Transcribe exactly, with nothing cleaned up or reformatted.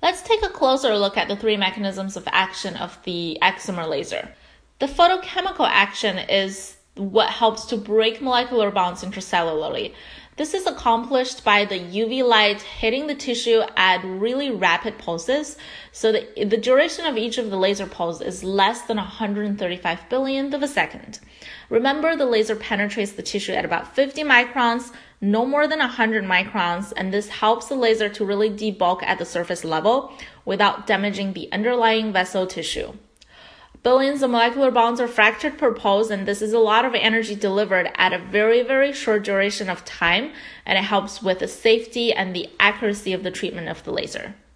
Let's take a closer look at the three mechanisms of action of the excimer laser. The photochemical action is what helps to break molecular bonds intracellularly. This is accomplished by the U V light hitting the tissue at really rapid pulses, so the, the duration of each of the laser pulses is less than one hundred thirty-five billionth of a second. Remember, the laser penetrates the tissue at about fifty microns, no more than one hundred microns, and this helps the laser to really debulk at the surface level without damaging the underlying vessel tissue. Billions of molecular bonds are fractured per pulse, and this is a lot of energy delivered at a very, very short duration of time, and it helps with the safety and the accuracy of the treatment of the laser.